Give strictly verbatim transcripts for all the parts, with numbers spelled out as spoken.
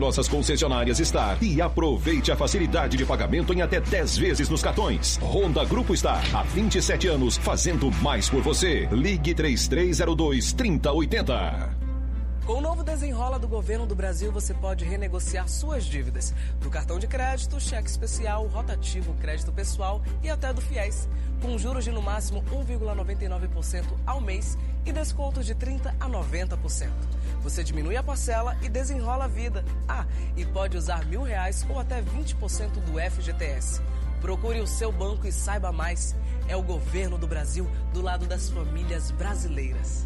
Nossas concessionárias Star e aproveite a facilidade de pagamento em até dez vezes nos cartões. Honda Grupo Star, há vinte e sete anos, fazendo mais por você. Ligue três três zero dois, três zero oito zero. Com o novo Desenrola do Governo do Brasil, você pode renegociar suas dívidas. Do cartão de crédito, cheque especial, rotativo, crédito pessoal e até do FIES. Com juros de no máximo um vírgula noventa e nove por cento ao mês e descontos de trinta por cento a noventa por cento. Você diminui a parcela e desenrola a vida. Ah, e pode usar mil reais ou até vinte por cento do F G T S. Procure o seu banco e saiba mais. É o Governo do Brasil do lado das famílias brasileiras.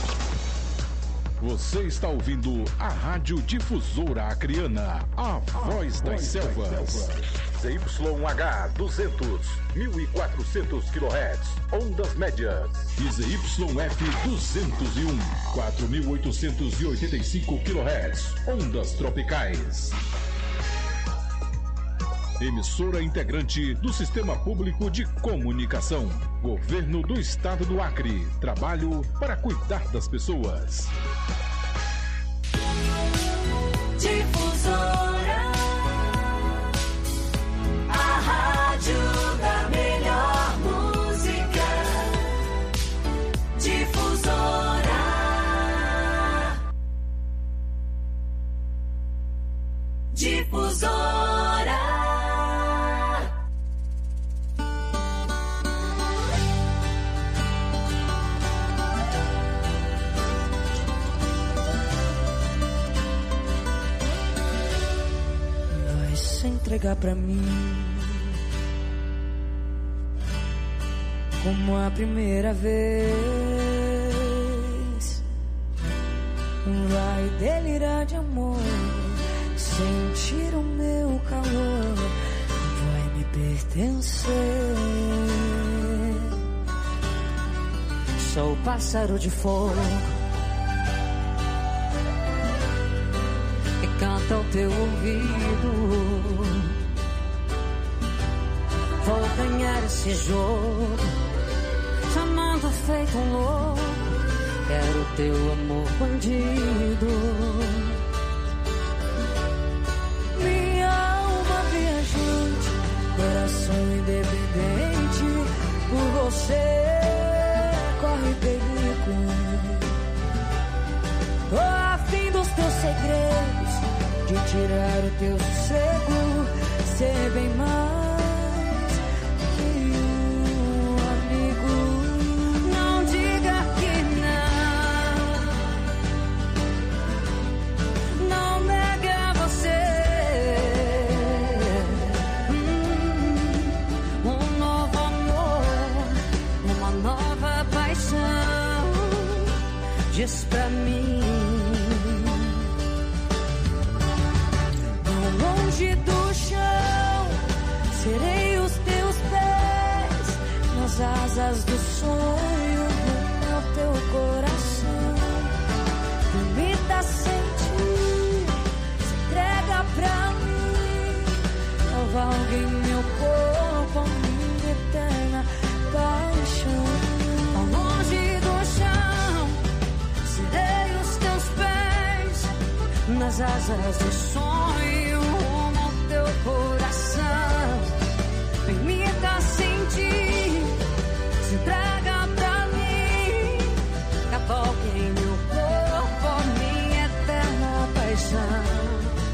Você está ouvindo a Rádio Difusora Acreana, a voz das selvas. Z Y H duzentos, mil e quatrocentos quilohertz, ondas médias. E Z Y F duzentos e um, quatro mil oitocentos e oitenta e cinco quilohertz, ondas tropicais. Emissora integrante do Sistema Público de Comunicação. Governo do Estado do Acre. Trabalho para cuidar das pessoas. Difusora, a rádio da melhor música. Difusora. Difusora. Entregar pra mim como a primeira vez, vai delirar de amor, sentir o meu calor, vai me pertencer. Sou pássaro de fogo que canta ao teu ouvido. Vou ganhar esse jogo, chamando feito um louco. Quero teu amor bandido. Minha alma viajante, coração independente, por você corre perigo. Tô afim dos teus segredos, de tirar o teu sossego, ser bem mais. Diz pra mim, tão longe do chão, serei os teus pés, nas asas do sonho, no teu coração. Permita sentir, se entrega pra mim, cavalgue em meu corpo, a minha eterna paixão. Tão longe do chão, serei os teus pés, nas asas do sonho, rumo ao teu coração. Permita sentir, se entrega pra mim, cavalgue em meu corpo, a minha eterna paixão.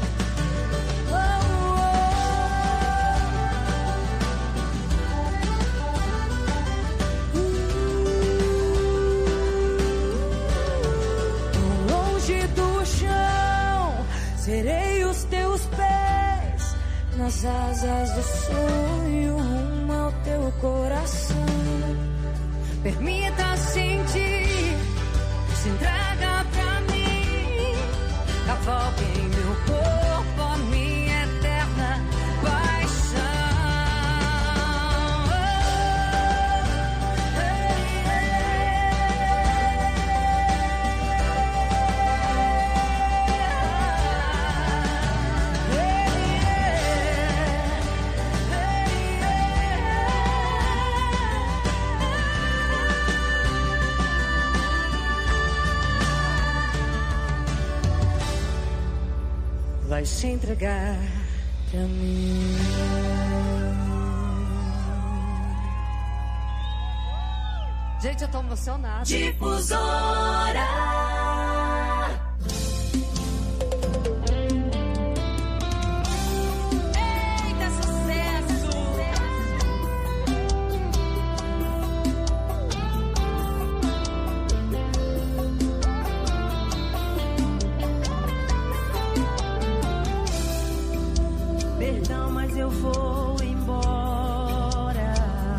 Serei os teus pés, nas asas do sonho, rumo ao teu coração. Permita sentir, se entrega pra mim, cavalgue em meu corpo, a minha eterna paixão. vai se entregar pra mim. Gente, eu tô emocionada. Difusora. Perdão, mas eu vou embora.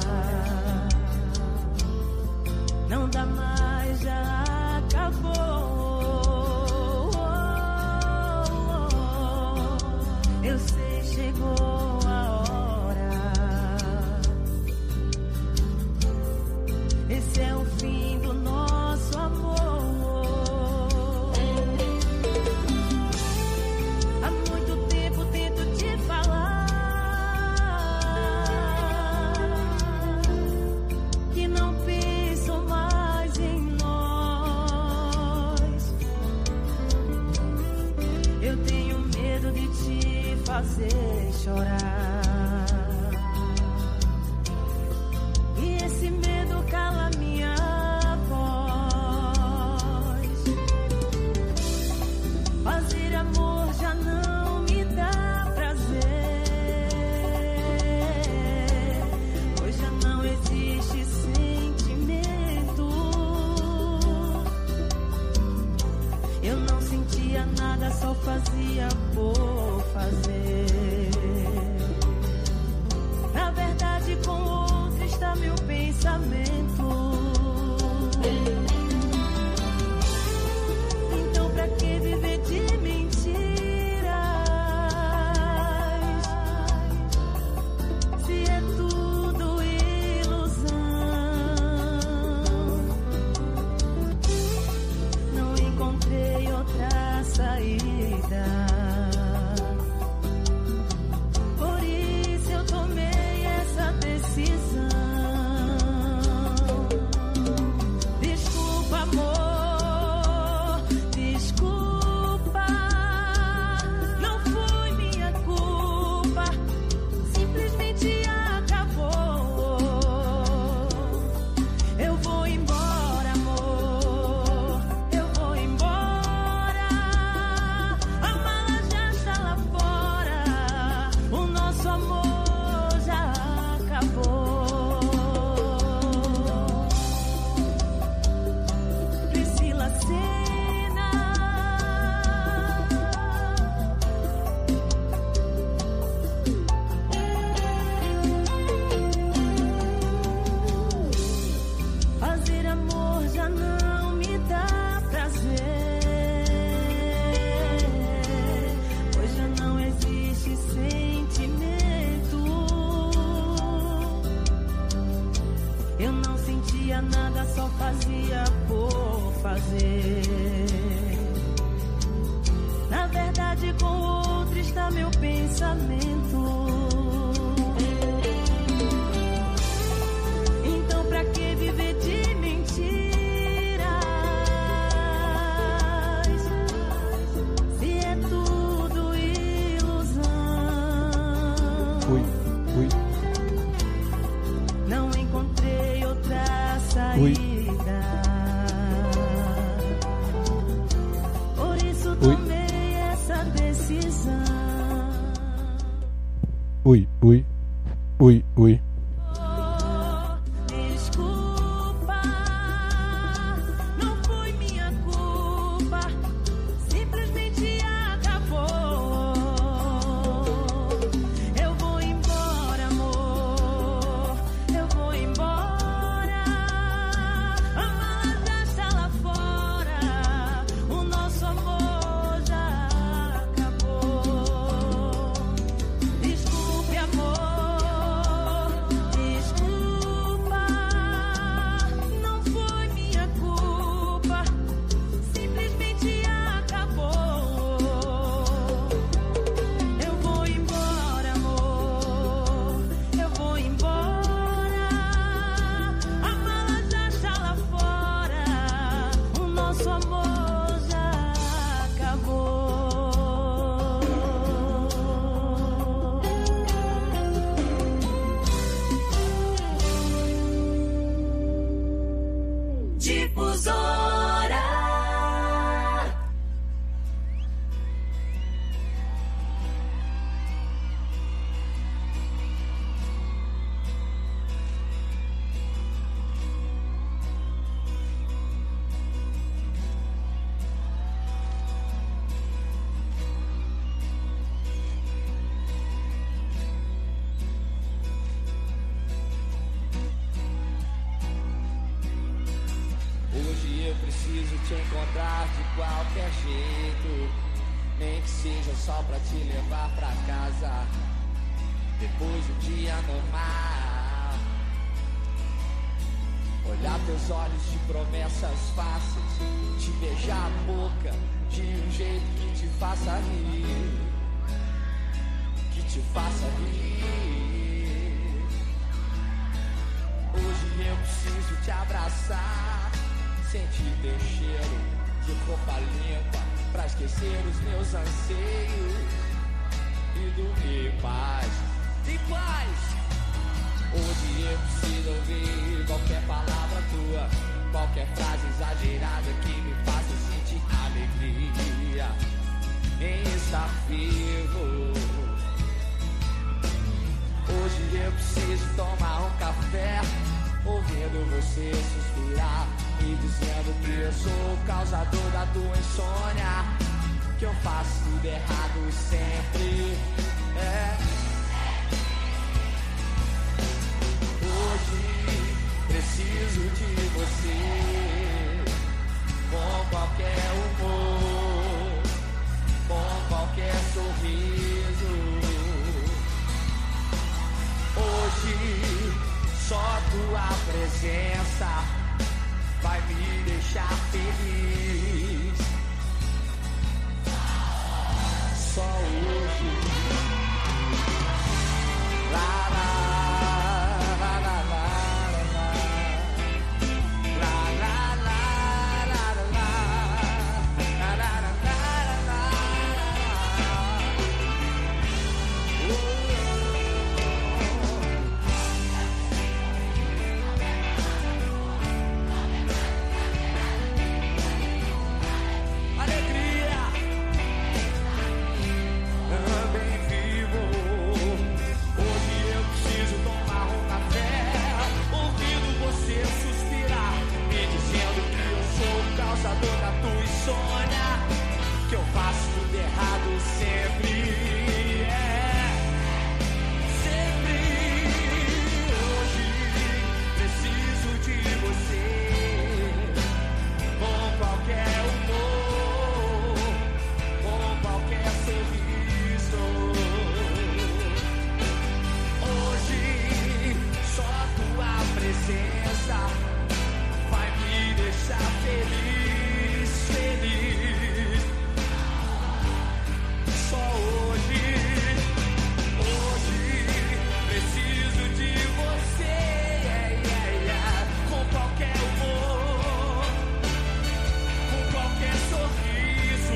Não dá mais, já acabou. Eu sei, chegou a hora. Esse é o fim do nosso amor. Há muito tempo tento te falar que não penso mais em nós. Eu tenho medo de te fazer chorar. E esse medo cala minha voz. Fazer amor já não me dá prazer, pois já não existe sentimento. Eu não sentia nada, só fazia por fazer. Na verdade, com outro está meu pensamento. Então pra que viver de mentiras, se é tudo ilusão? Não encontrei outra saída, por isso eu tomei essa decisão. Desculpa, amor, desculpa. Não foi minha culpa, simplesmente acabou. Eu vou embora, amor, eu vou embora. A mala já está lá fora, o nosso amor já acabou. Priscila Senna. Fazer amor já não me dá prazer, pois já não existe sentimento. Eu não sentia nada, só fazia por fazer. Na verdade, com outro está meu pensamento. Então pra que viver de mentiras, se é tudo ilusão? Ui, ui, Não encontrei outra Ui. saída, por isso Ui. tomei essa decisão. ui, ui, ui, ui. Desculpa, não foi minha culpa, simplesmente acabou. Eu vou embora, amor, eu vou embora. A mala já está lá fora, o nosso amor já acabou. Desculpe, amor, preciso te encontrar de qualquer jeito, nem que seja só pra te levar pra casa depois do dia normal. Olhar teus olhos de promessas fáceis, te beijar a boca de um jeito que te faça rir, que te faça rir. Hoje eu preciso te abraçar, sentir teu cheiro de roupa limpa, pra esquecer os meus anseios e dormir em paz, em paz. Hoje eu preciso ouvir qualquer palavra tua, qualquer frase exagerada que me faça sentir alegria em estar vivo. Hoje eu preciso tomar um café, ouvindo você suspirar e dizendo que eu sou o causador da tua insônia, que eu faço tudo errado sempre. É. Hoje preciso de você, com qualquer humor, com qualquer sorriso. Hoje só tua presença vai me deixar feliz. Só hoje. Lá, lá. Que eu faço tudo errado sempre, é, sempre. Hoje preciso de você, com qualquer humor, com qualquer sorriso. Hoje só tua presença vai me deixar feliz, feliz. Só hoje, hoje preciso de você, yeah, yeah, yeah. Com qualquer humor, com qualquer sorriso.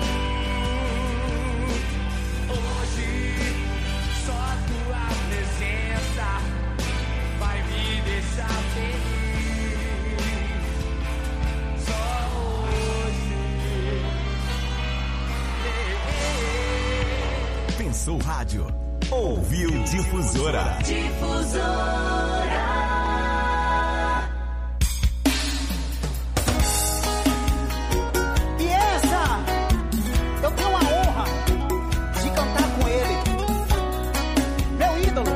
Hoje só tua presença vai me deixar feliz. Só hoje. Pensou rádio, ouviu Difusora. Difusora. E essa, eu tenho a honra de cantar com ele, meu ídolo.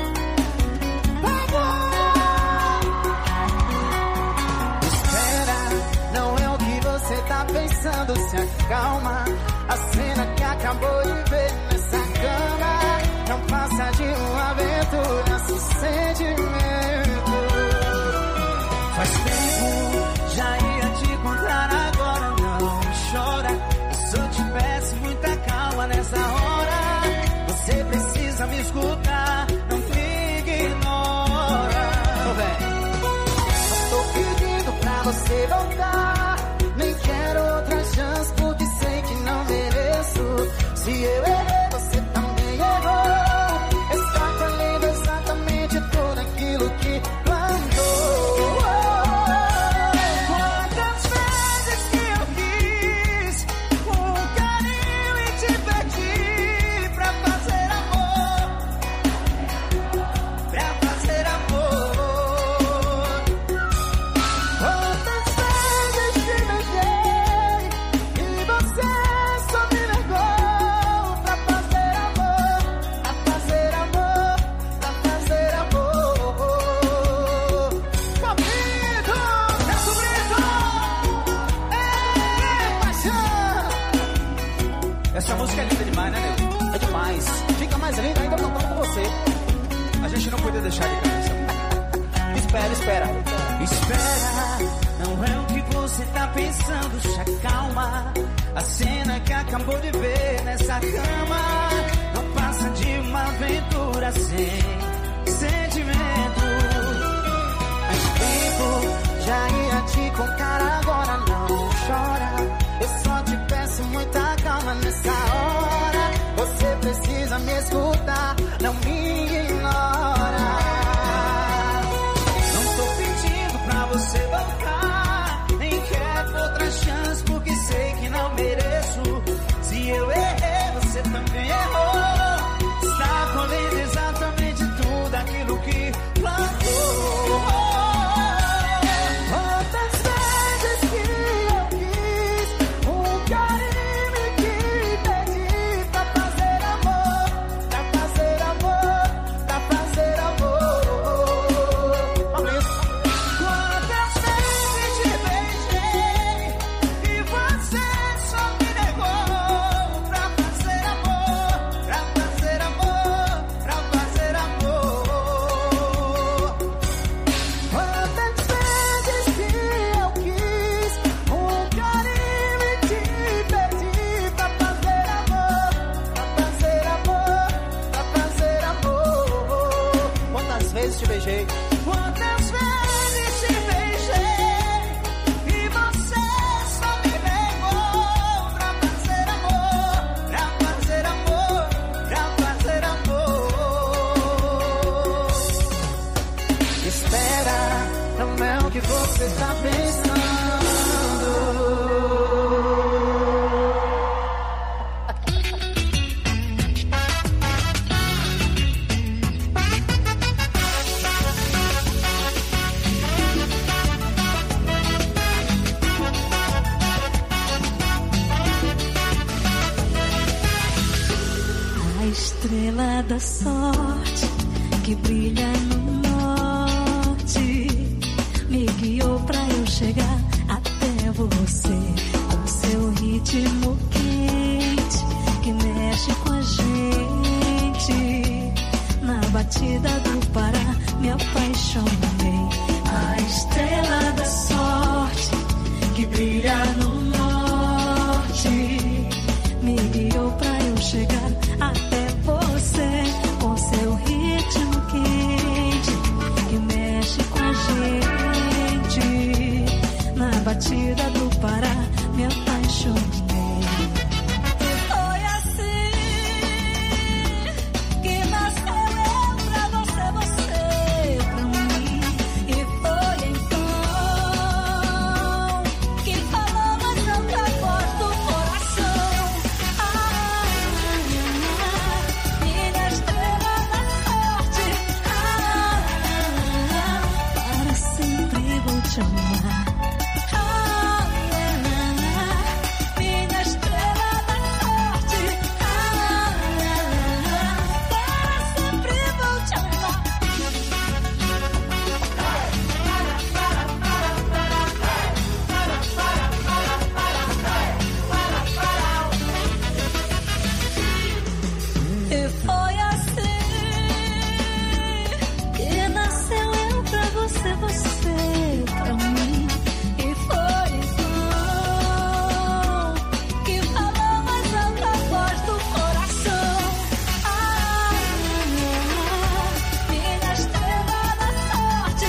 Espera, não é o que você tá pensando, se acalma. A cena que acabou de ver nessa cama não passa de uma aventura sem sentimento. Faz tempo, já ia te encontrar, agora não chora. E se eu tivesse muita calma nessa hora, você precisa me escutar, não me ignora. Tô bem, só tô pedindo pra você voltar. Nem quero outra chance porque sei que não mereço. Se eu errei, você também errou. Está colhendo exatamente tudo aquilo que plantou. Quantas vezes que eu quis com carinho e te pedi pra fazer amor, mais linda, ainda não com você. A gente não podia deixar de cantar essa música. Espera, espera. Espera, não é o que você tá pensando, se acalma. A cena que acabou de ver nessa cama não passa de uma aventura sem sentimento. Faz tempo, já ia te contar, agora não chora. Eu só te peço muita calma nessa hora. Você precisa me escutar, não me ignora. Não tô pedindo pra você voltar, nem quero outra chance porque sei que não mereço. Se eu errei, você também errou. Está colhendo exatamente tudo aquilo que plantou. Quantas vezes te beijei e você só me negou pra fazer amor, pra fazer amor, pra fazer amor. Espera, não é o que você tá pensando. Estrela da sorte que brilha no norte me guiou pra eu chegar até você, com seu ritmo quente que mexe com a gente. Na batida do Pará me apaixonei. A estrela da sorte que brilha no norte me guiou pra eu chegar até você, com seu ritmo quente que mexe com a gente. Na batida do Pará me apaixonei. Foi assim que nasceu eu pra você, você pra mim. E foi então que falou mais outra voz do coração. Ah, minha estrela da sorte, ah, para sempre vou te amar. Ah, minha estrela da sorte, ah, para sempre vou te amar. E foi assim que nasceu eu pra você, você pra mim. E foi então que falou mais alta voz do coração. Ah, minha estrela da sorte,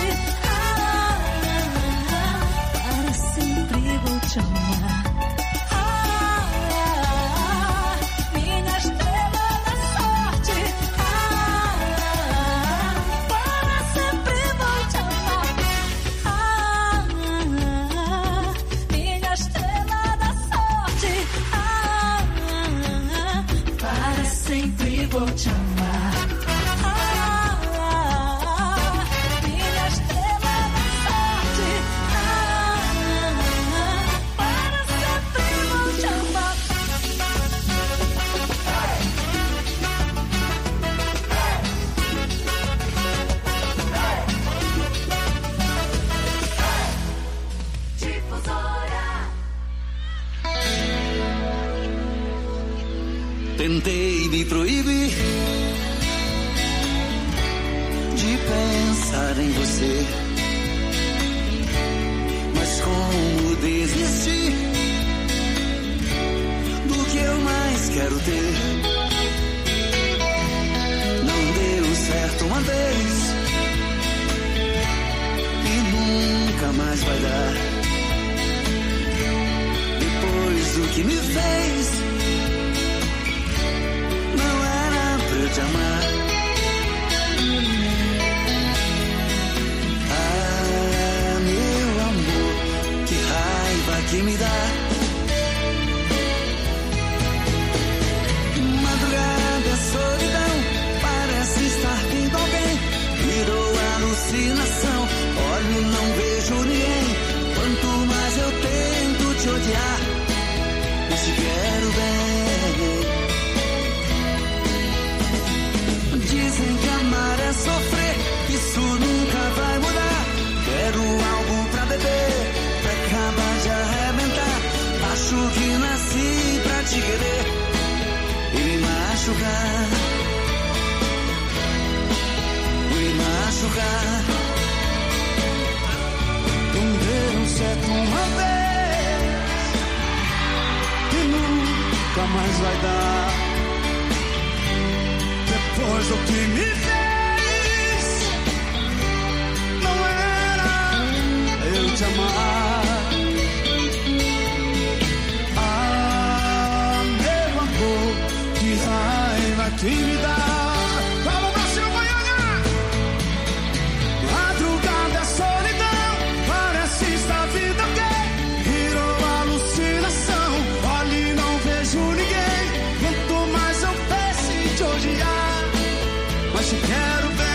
ah, para sempre vou te amar. Ah, minha estrela da sorte, ah, para sempre vou te amar. Ah, minha estrela da sorte, ah, para sempre vou te amar. Ah, minha estrela da sorte, ah, para sempre vou te amar. Tentei me proibir confiar em você. Mas como desistir do que eu mais quero ter? Não deu certo uma vez e nunca mais vai dar. Depois do que me fez, não era pra eu te amar. Ah, meu amor, que raiva que me dá. Madrugada, solidão, parece estar vindo alguém. Virou alucinação, olho e não vejo ninguém. Quanto mais eu tento te odiar, eu te quero bem. Dizem que amar é sofrer, isso nunca vai mudar. Quero algo pra beber, pra acabar de arrebentar. Acho que nasci pra te querer e me machucar, e me machucar. Não deu certo uma vez e nunca mais vai dar. Depois do que me fez, não era eu te amar. Ah, meu amor, que raiva que me dá. Vamos, Brasil, Goiânia! Madrugada é solidão, parece estar vindo alguém. Virou alucinação, olha e não vejo ninguém. Quanto mais eu penso em te odiar, mas te quero bem.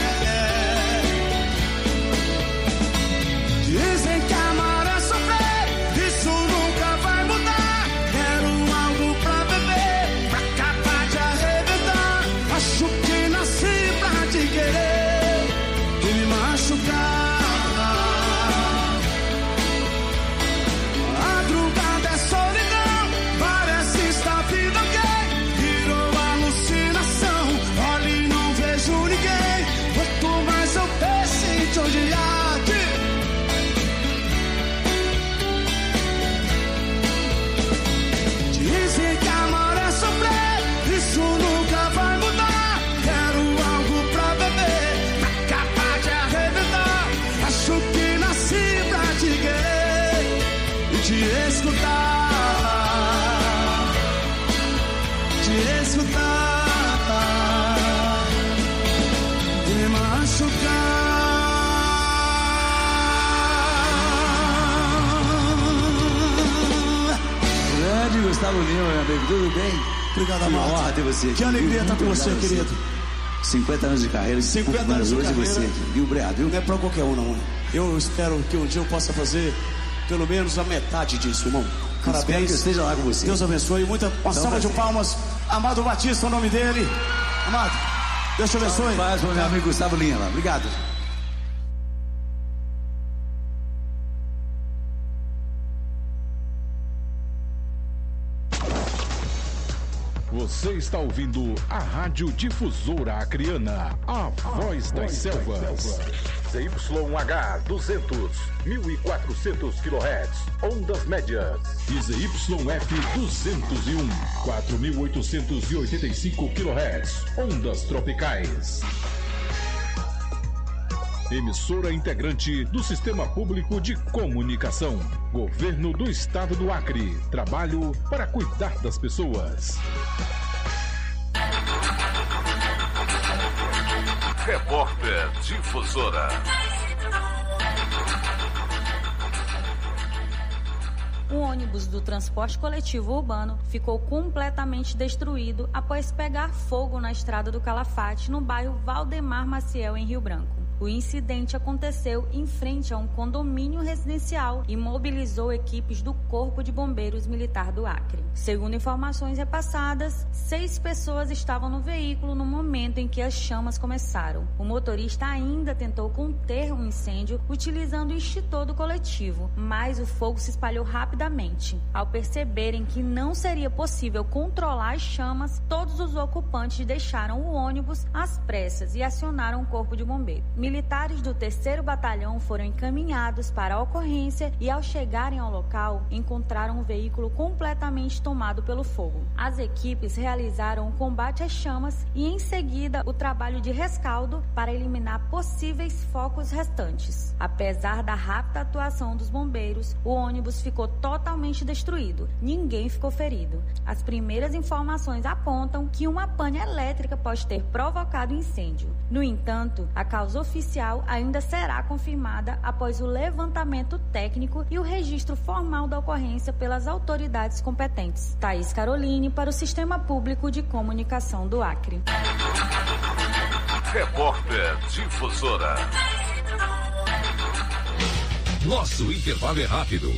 Dizem que amar é sofrer, isso nunca vai mudar. Quero algo pra beber, pra acabar de arrebentar. Acho que nasci pra te querer e me machucar. Madrugada é solidão, parece estar vindo alguém. Virou alucinação, olha e não vejo ninguém. Quanto mais eu penso em te odiar, dizem que amar é sofrer, isso nunca vai mudar. Quero algo pra beber, pra acabar de arrebentar. Acho que nasci pra te querer e te escutar, te escutar e me machucar. Grande Gustavo Lima, meu amigo, tudo bem? Obrigado, Que Amado. honra ter você aqui. Que alegria estar com Muito você, obrigado a querido. cinquenta anos de carreira, cinquenta anos de hoje carreira. você, viu, Obrigado, viu? Não é pra qualquer um, não. Eu espero que um dia eu possa fazer pelo menos a metade disso, irmão. Espero Parabéns. que eu esteja lá com você. Deus abençoe. Muita, uma salva de palmas. Amado Batista, o nome dele. Amado, Deus te abençoe. Paz para o meu amigo Gustavo Lima. Obrigado. Você está ouvindo a Rádio Difusora Acreana, a voz das selvas. Z Y H duzentos, mil e quatrocentos quilohertz, ondas médias. E Z Y F duzentos e um, quatro mil oitocentos e oitenta e cinco quilohertz, ondas tropicais. Emissora integrante do Sistema Público de Comunicação. Governo do Estado do Acre. Trabalho para cuidar das pessoas. Repórter Difusora. O ônibus do transporte coletivo urbano ficou completamente destruído após pegar fogo na estrada do Calafate, no bairro Valdemar Maciel, em Rio Branco. O incidente aconteceu em frente a um condomínio residencial e mobilizou equipes do Corpo de Bombeiros Militar do Acre. Segundo informações repassadas, seis pessoas estavam no veículo no momento em que as chamas começaram. O motorista ainda tentou conter um incêndio utilizando o extintor do coletivo, mas o fogo se espalhou rapidamente. Ao perceberem que não seria possível controlar as chamas, todos os ocupantes deixaram o ônibus às pressas e acionaram o Corpo de Bombeiros militares do terceiro Batalhão foram encaminhados para a ocorrência e, ao chegarem ao local, encontraram um veículo completamente tomado pelo fogo. As equipes realizaram o combate às chamas e, em seguida, o trabalho de rescaldo para eliminar possíveis focos restantes. Apesar da rápida atuação dos bombeiros, o ônibus ficou totalmente destruído. Ninguém ficou ferido. As primeiras informações apontam que uma pane elétrica pode ter provocado o incêndio. No entanto, a causa oficial ainda será confirmada após o levantamento técnico e o registro formal da ocorrência pelas autoridades competentes. Thaís Caroline, para o Sistema Público de Comunicação do Acre. Repórter Difusora. Nosso intervalo é rápido.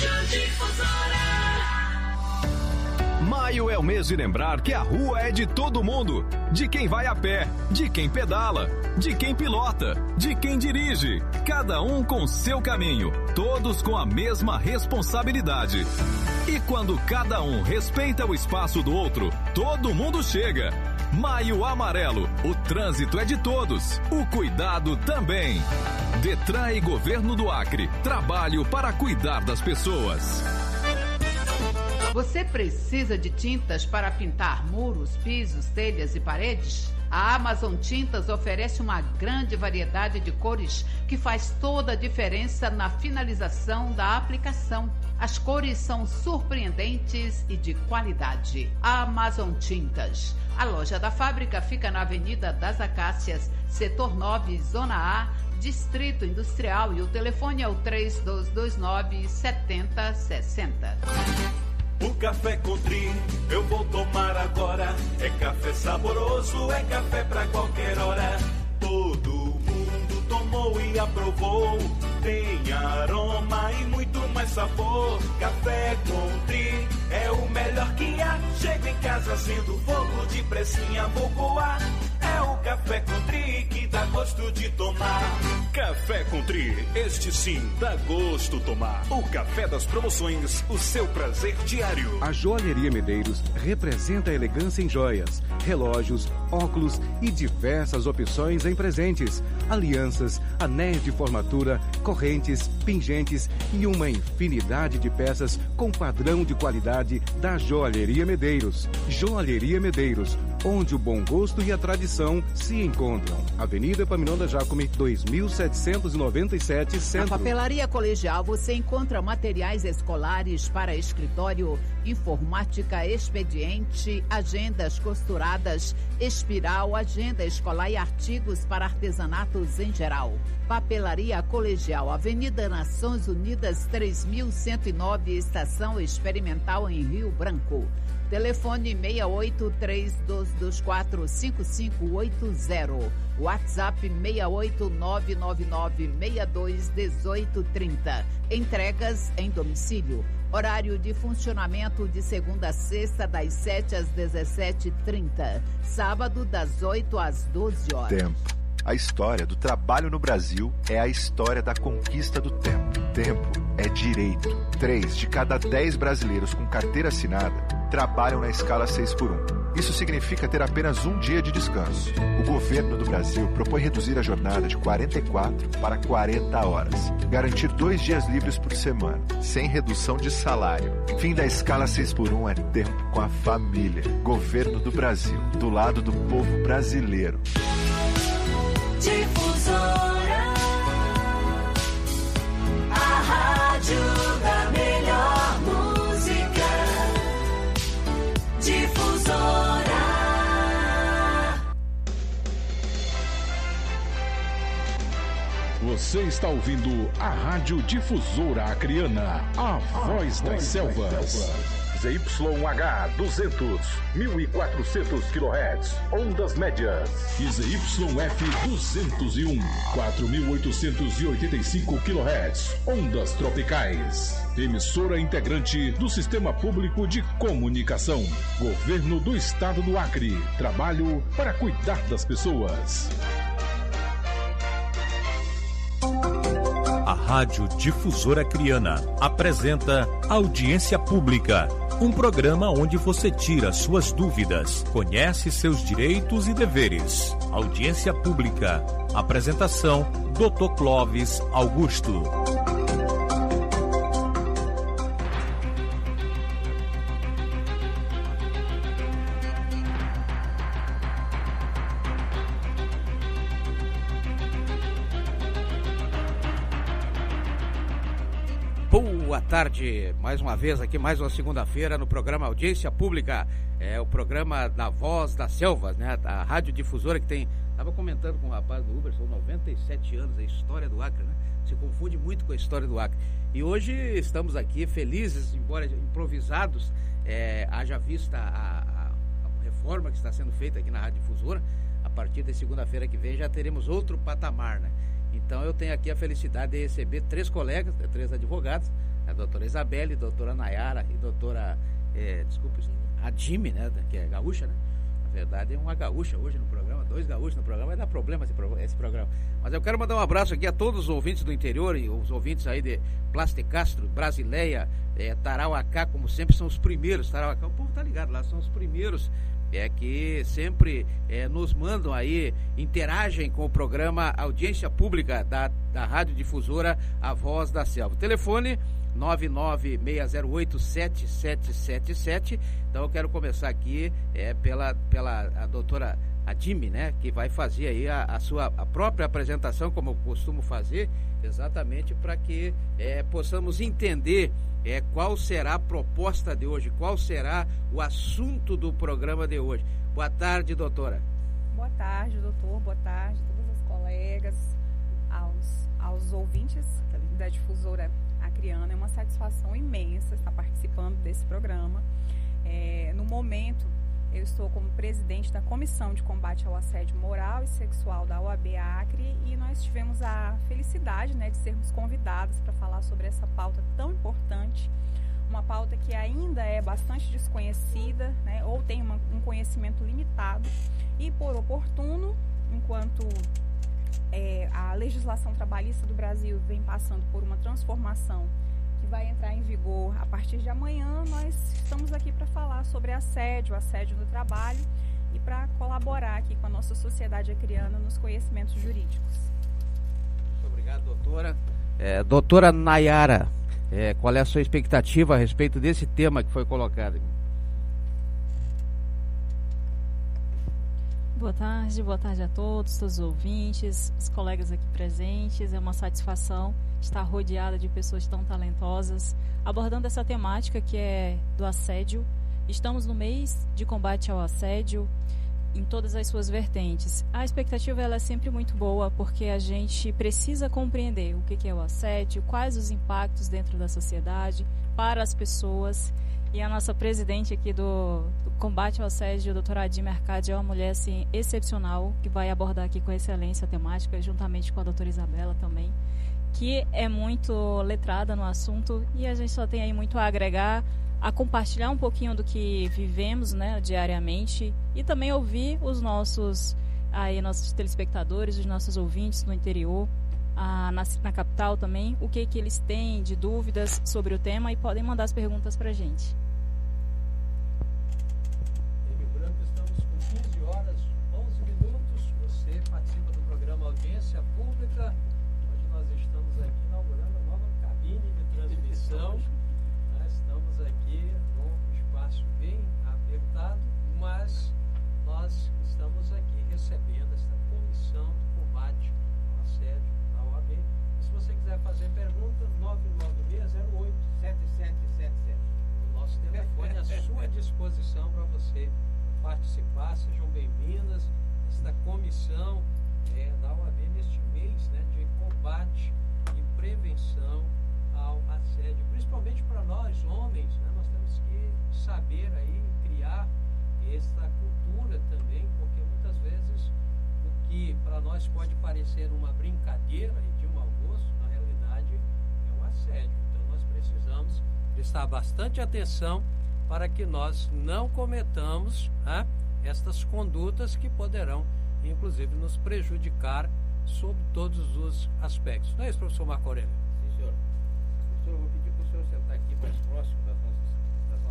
Maio é o mês de lembrar que a rua é de todo mundo. De quem vai a pé, de quem pedala, de quem pilota, de quem dirige. Cada um com seu caminho, todos com a mesma responsabilidade. E quando cada um respeita o espaço do outro, todo mundo chega. Maio Amarelo, o trânsito é de todos, o cuidado também. Detran e Governo do Acre, trabalho para cuidar das pessoas. Você precisa de tintas para pintar muros, pisos, telhas e paredes? A Amazon Tintas oferece uma grande variedade de cores que faz toda a diferença na finalização da aplicação. As cores são surpreendentes e de qualidade. Amazon Tintas. A loja da fábrica fica na Avenida das Acácias, Setor nove, Zona A, Distrito Industrial, e o telefone é o três dois dois nove, sete zero seis zero. O café Country eu vou tomar agora. É café saboroso, é café pra qualquer hora. Todo mundo tomou e aprovou. Tem aroma e muito mais sabor. Café Country é o melhor que há. Chego em casa sendo fogo, de pressinha vou coar. É o Café Country que dá gosto de tomar. Café Country, este sim dá gosto tomar. O café das promoções, o seu prazer diário. A Joalheria Medeiros representa a elegância em joias, relógios, óculos e diversas opções em presentes, alianças, anéis de formatura, correntes, pingentes e uma infinidade de peças com padrão de qualidade da Joalheria Medeiros. Joalheria Medeiros, onde o bom gosto e a tradição se encontram. Avenida Epaminondas Jácome, dois mil setecentos e noventa e sete, Centro. Na Papelaria Colegial você encontra materiais escolares para escritório, informática, expediente, agendas costuradas, espiral, agenda escolar e artigos para artesanatos em geral. Papelaria Colegial, Avenida Nações Unidas, três mil cento e nove, Estação Experimental em Rio Branco. Telefone seis oito três dois dois quatro cinco cinco oito zero. WhatsApp seis oito nove nove nove seis dois um oito três zero. Entregas em domicílio. Horário de funcionamento de segunda a sexta, das sete às dezessete e trinta. Sábado, das oito às doze horas. Tempo. A história do trabalho no Brasil é a história da conquista do tempo. Tempo é direito. Três de cada dez brasileiros com carteira assinada trabalham na escala seis por um. Isso significa ter apenas um dia de descanso. O governo do Brasil propõe reduzir a jornada de quarenta e quatro para quarenta horas. Garantir dois dias livres por semana, sem redução de salário. Fim da escala seis por um é tempo com a família. Governo do Brasil, do lado do povo brasileiro. Difusora, a rádio da melhor música. Difusora. Você está ouvindo a Rádio Difusora Acreana, a, a voz das, das selvas. selvas. Z Y H duzentos, mil e quatrocentos quilohertz, ondas médias. E Z Y F duzentos e um, quatro mil oitocentos e oitenta e cinco quilohertz, ondas tropicais. Emissora integrante do Sistema Público de Comunicação. Governo do Estado do Acre. Trabalho para cuidar das pessoas. A Rádio Difusora Acreana apresenta Audiência Pública, um programa onde você tira suas dúvidas, conhece seus direitos e deveres. Audiência Pública. Apresentação: doutor Clóvis Augusto. Boa tarde, mais uma vez aqui, mais uma segunda-feira no programa Audiência Pública, é o programa da Voz das Selvas, né? A rádio difusora que tem, estava comentando com o rapaz do Uber, são noventa e sete anos, a história do Acre, né? Se confunde muito com a história do Acre. E hoje estamos aqui felizes, embora improvisados, é, haja vista a, a, a reforma que está sendo feita aqui na rádio difusora. A partir de segunda-feira que vem já teremos outro patamar, né? Então eu tenho aqui a felicidade de receber três colegas, três advogados, a doutora Isabelle, a doutora Nayara e a doutora, é, desculpe, a Jimmy, né, que é gaúcha, né? Na verdade é uma gaúcha hoje no programa, dois gaúchos no programa, vai dar problema esse, esse programa. Mas eu quero mandar um abraço aqui a todos os ouvintes do interior e os ouvintes aí de Plasticastro, Brasileia, é, Tarauacá, como sempre são os primeiros, Tarauacá, o povo tá ligado lá, são os primeiros é que sempre é, nos mandam aí, interagem com o programa Audiência Pública da, da Rádio Difusora A Voz da Selva. Telefone nove nove seis zero oito sete sete sete sete. Então eu quero começar aqui é, pela, pela a doutora Adime, né, que vai fazer aí a, a sua a própria apresentação, como eu costumo fazer, exatamente para que é, possamos entender É, qual será a proposta de hoje, qual será o assunto do programa de hoje. Boa tarde, doutora. Boa tarde, doutor, boa tarde a todas as colegas, aos, aos ouvintes da difusora acreana. É uma satisfação imensa estar participando desse programa. É, no momento, eu estou como presidente da Comissão de Combate ao Assédio Moral e Sexual da O A B Acre e nós tivemos a felicidade, né, de sermos convidados para falar sobre essa pauta tão importante, uma pauta que ainda é bastante desconhecida, né, ou tem uma, um conhecimento limitado e por oportuno, enquanto é, a legislação trabalhista do Brasil vem passando por uma transformação que vai entrar em vigor a partir de amanhã, nós estamos aqui para falar sobre assédio, assédio no trabalho e para colaborar aqui com a nossa sociedade acreana nos conhecimentos jurídicos. Muito obrigado, doutora. É, doutora Nayara, é, qual é a sua expectativa a respeito desse tema que foi colocado? Boa tarde, boa tarde a todos, todos os ouvintes, os colegas aqui presentes. É uma satisfação estar rodeada de pessoas tão talentosas, abordando essa temática que é do assédio. Estamos no mês de combate ao assédio em todas as suas vertentes. A expectativa ela é sempre muito boa, porque a gente precisa compreender o que é o assédio, quais os impactos dentro da sociedade, para as pessoas. E a nossa presidente aqui do, do combate ao assédio, a doutora Adime Arcade, é uma mulher assim, excepcional, que vai abordar aqui com excelência a temática, juntamente com a doutora Isabela também, que é muito letrada no assunto, e a gente só tem aí muito a agregar, a compartilhar um pouquinho do que vivemos, né, diariamente, e também ouvir os nossos, aí, nossos telespectadores, os nossos ouvintes no interior, a, na, na capital também, o que, que eles têm de dúvidas sobre o tema, e podem mandar as perguntas para a gente. Lembrando que estamos com quinze horas, onze minutos, você participa do programa Audiência Pública. Nós estamos aqui inaugurando a nova cabine de transmissão. Nós estamos aqui num espaço bem apertado, mas nós estamos aqui recebendo essa comissão de combate ao assédio da O A B. E se você quiser fazer pergunta, nove nove seis zero oito sete sete sete sete. O nosso telefone à sua disposição para você participar. Sejam bem-vindas. Esta comissão é, da O A B neste mês, né, de combate e prevenção ao assédio, principalmente para nós homens, né, nós temos que saber aí criar essa cultura também, porque muitas vezes o que para nós pode parecer uma brincadeira e de mau gosto, na realidade é um assédio. Então nós precisamos prestar bastante atenção para que nós não cometamos, né, estas condutas que poderão inclusive nos prejudicar sob todos os aspectos. Não é isso, professor Marco Aurélio? Sim, senhor. Professor, eu vou pedir para o senhor sentar aqui mais próximo das nossas, das nossas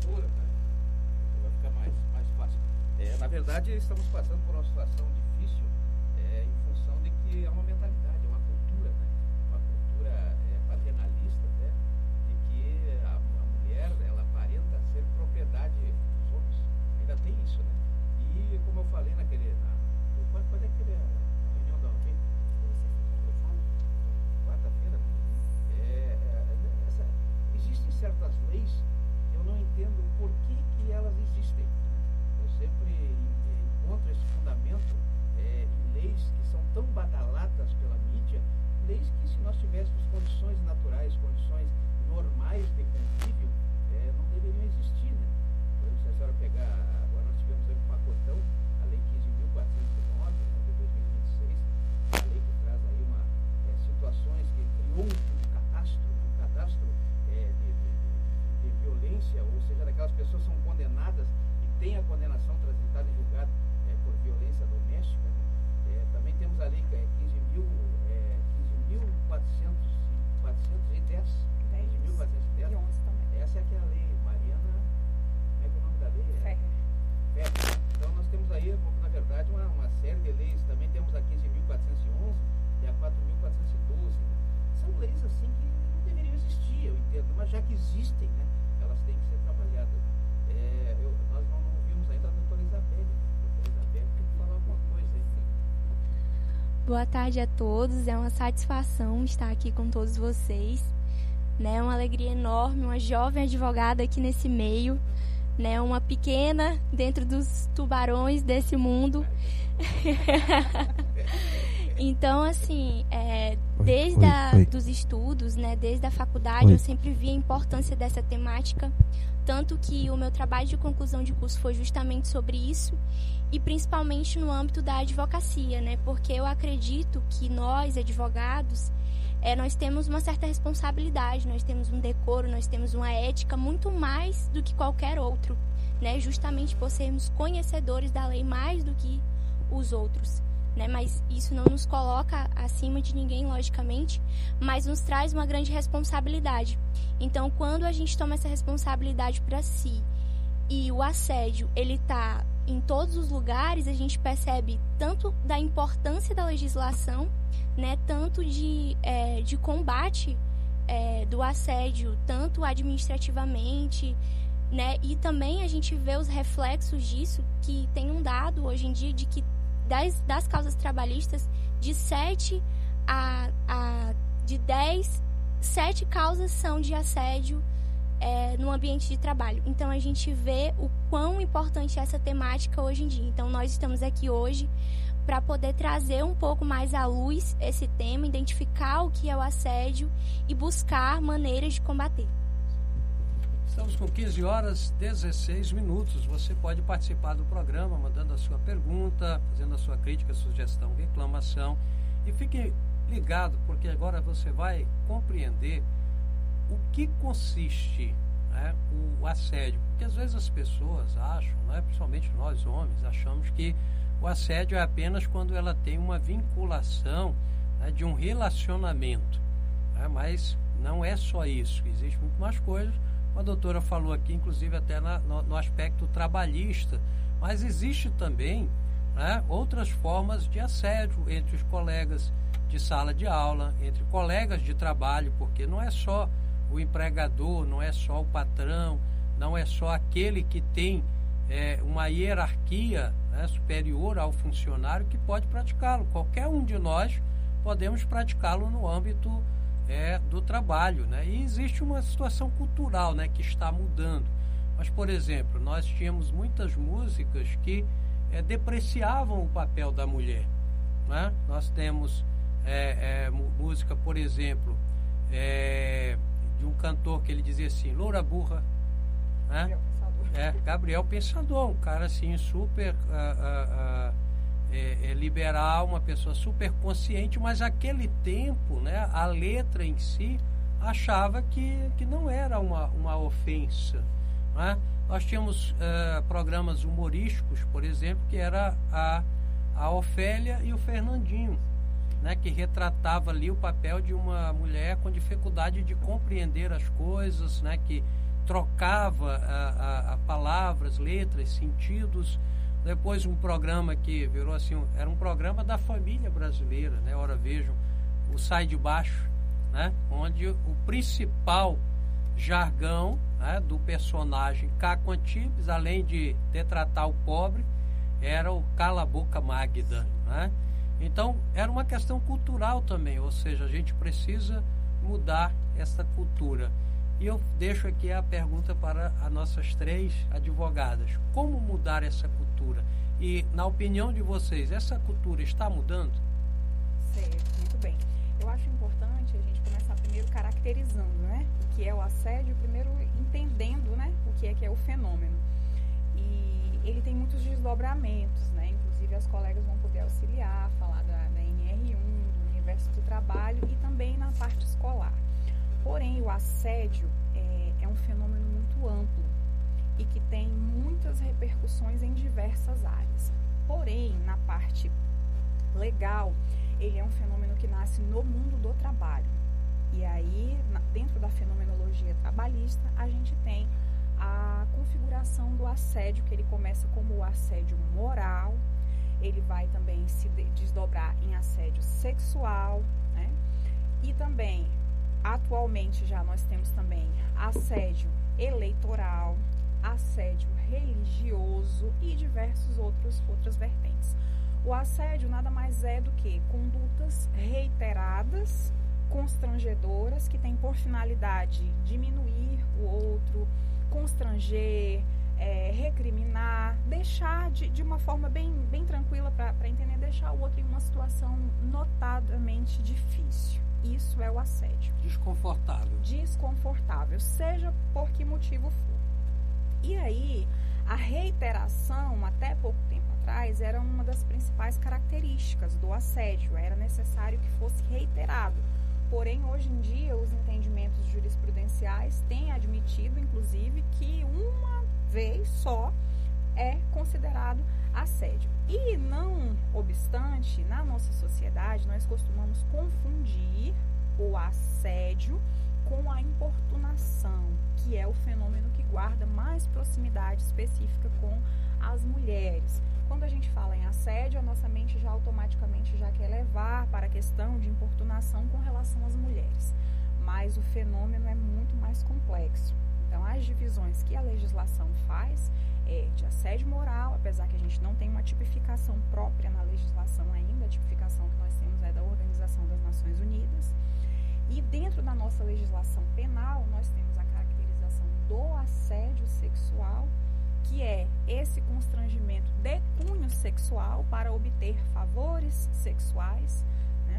leitura, né? Vai ficar mais, mais fácil. É, na verdade, estamos passando por uma situação difícil é, em função de que é uma mentalidade, é uma cultura, né? Uma cultura é, paternalista, né? De que a, a mulher, ela aparenta ser propriedade dos homens. Ainda tem isso, né? E como eu falei naquele... Na, quando, quando é que é a reunião da O A B? Quarta-feira? É, é, essa, existem certas leis que eu não entendo por que, que elas existem. Eu sempre encontro esse fundamento é, em leis que são tão badaladas pela mídia, leis que, se nós tivéssemos condições naturais, condições normais de convívio, é, não deveriam existir, né? Por exemplo, se a senhora pegar, agora nós tivemos aí um pacotão, a lei quinze mil quatrocentos e nove, né, de dois mil e vinte e seis, a lei que traz aí uma, é, situações que criou um cadastro, um cadastro é, de, de, de violência, ou seja, daquelas pessoas que são condenadas e têm a condenação transitada e julgada é, por violência doméstica, né? É, também temos a lei que é quinze mil quatrocentos e dez. quinze mil quatrocentos e dez. Essa é que é a lei Mariana. Como é que é o nome da lei? É? Ferrer. Então nós temos aí, na verdade, uma, uma série de leis. Também temos a quinze mil quatrocentos e onze e a quatro mil quatrocentos e doze. Né? São leis assim que não deveriam existir, eu entendo, mas já que existem, né, elas têm que ser trabalhadas. É, eu, nós não, não vimos ainda a doutora Isabelle. A doutora Isabelle tem que falar alguma coisa aí. Boa tarde a todos, é uma satisfação estar aqui com todos vocês, né? Uma alegria enorme, uma jovem advogada aqui nesse meio, né? Uma pequena dentro dos tubarões desse mundo. Então, assim, é, desde oi, a, oi. dos estudos, né? Desde a faculdade, Oi. eu sempre vi a importância dessa temática, tanto que o meu trabalho de conclusão de curso foi justamente sobre isso, e principalmente no âmbito da advocacia, né? Porque eu acredito que nós, advogados, é, nós temos uma certa responsabilidade, nós temos um decoro, nós temos uma ética muito mais do que qualquer outro, né? Justamente por sermos conhecedores da lei mais do que os outros, né? Mas isso não nos coloca acima de ninguém, logicamente, mas nos traz uma grande responsabilidade. Então, quando a gente toma essa responsabilidade para si e o assédio, ele está em todos os lugares, a gente percebe tanto da importância da legislação, né, tanto de, é, de combate é, do assédio, tanto administrativamente, né, e também a gente vê os reflexos disso, que tem um dado hoje em dia de que das, das causas trabalhistas, de sete a, a de dez, sete causas são de assédio É, no ambiente de trabalho. Então a gente vê o quão importante é essa temática hoje em dia. Então nós estamos aqui hoje para poder trazer um pouco mais à luz esse tema, identificar o que é o assédio e buscar maneiras de combater. Estamos com quinze horas e dezesseis minutos. Você pode participar do programa mandando a sua pergunta, fazendo a sua crítica, sugestão, reclamação. E fique ligado, porque agora você vai compreender o que consiste, né, o assédio. Porque às vezes as pessoas acham, né, principalmente nós homens, achamos que o assédio é apenas quando ela tem uma vinculação, né, de um relacionamento, né, mas não é só isso, existe muito mais coisas. A doutora falou aqui, inclusive até na, no, no aspecto trabalhista, mas existe também, né, outras formas de assédio entre os colegas de sala de aula, entre colegas de trabalho, porque não é só o empregador, não é só o patrão, não é só aquele que tem é, uma hierarquia, né, superior ao funcionário que pode praticá-lo. Qualquer um de nós podemos praticá-lo no âmbito é, do trabalho, né? E existe uma situação cultural, né, que está mudando. Mas, por exemplo, nós tínhamos muitas músicas que é, depreciavam o papel da mulher, né? Nós temos é, é, música, por exemplo, é, de um cantor que ele dizia assim, loura burra, né? Gabriel Pensador. É, Gabriel Pensador, um cara assim super uh, uh, uh, é, é liberal, uma pessoa super consciente, mas naquele tempo, né, a letra em si achava que, que não era uma, uma ofensa, né? Nós tínhamos uh, programas humorísticos, por exemplo, que era a, a Ofélia e o Fernandinho, né, que retratava ali o papel de uma mulher com dificuldade de compreender as coisas, né, que trocava a, a, a palavras, letras, sentidos. Depois um programa que virou assim, era um programa da família brasileira, né? Ora vejam, o Sai de Baixo, né? Onde o principal jargão, né, do personagem Caco Antibes, além de retratar o pobre, era o Cala a Boca Magda, né? Então era uma questão cultural também, ou seja, a gente precisa mudar essa cultura. E eu deixo aqui a pergunta para as nossas três advogadas: como mudar essa cultura? E na opinião de vocês, essa cultura está mudando? Certo, muito bem. Eu acho importante a gente começar primeiro caracterizando, né, o que é o assédio, primeiro entendendo, né, o que é que é o fenômeno. E ele tem muitos desdobramentos, né, inclusive as colegas vão poder auxiliar, falar da, da N R um, do universo do trabalho e também na parte escolar. Porém, o assédio é, é um fenômeno muito amplo e que tem muitas repercussões em diversas áreas. Porém, na parte legal, ele é um fenômeno que nasce no mundo do trabalho. E aí, na, dentro da fenomenologia trabalhista, a gente tem a configuração do assédio, que ele começa como o assédio moral, ele vai também se de, desdobrar em assédio sexual, né? E também, atualmente já nós temos também assédio eleitoral, assédio religioso e diversos outros outras vertentes. O assédio nada mais é do que condutas reiteradas, constrangedoras, que têm por finalidade diminuir o outro, constranger, é, recriminar, deixar de, de uma forma bem, bem tranquila para entender, deixar o outro em uma situação notadamente difícil. Isso é o assédio. Desconfortável. Desconfortável, seja por que motivo for. E aí, a reiteração, até pouco tempo atrás, era uma das principais características do assédio. Era necessário que fosse reiterado. Porém, hoje em dia, os entendimentos jurisprudenciais têm admitido, inclusive, que uma vez só é considerado assédio. E, não obstante, na nossa sociedade, nós costumamos confundir o assédio com a importunação, que é o fenômeno que guarda mais proximidade específica com as mulheres. Quando a gente fala em assédio, a nossa mente já automaticamente já quer levar para a questão de importunação com relação às mulheres. Mas o fenômeno é muito mais complexo. Então, as divisões que a legislação faz é de assédio moral, apesar que a gente não tem uma tipificação própria na legislação ainda, a tipificação que nós temos é da Organização das Nações Unidas. E dentro da nossa legislação penal, nós temos a caracterização do assédio sexual, que é esse constrangimento de cunho sexual para obter favores sexuais, né?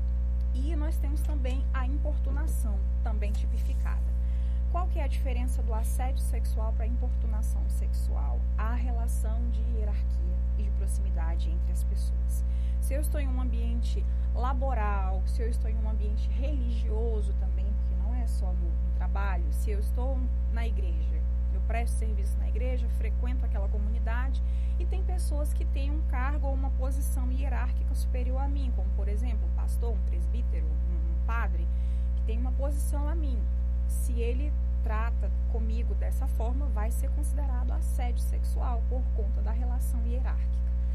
E nós temos também a importunação, também tipificada. Qual que é a diferença do assédio sexual para a importunação sexual? A relação de hierarquia e de proximidade entre as pessoas. Se eu estou em um ambiente laboral, se eu estou em um ambiente religioso também, porque não é só no, no trabalho, se eu estou na igreja, eu presto serviço na igreja, frequento aquela comunidade e tem pessoas que têm um cargo ou uma posição hierárquica superior a mim, como por exemplo um pastor, um presbítero, um, um padre, que tem uma posição a mim. Se ele trata comigo dessa forma, vai ser considerado assédio sexual por conta da relação hierárquica.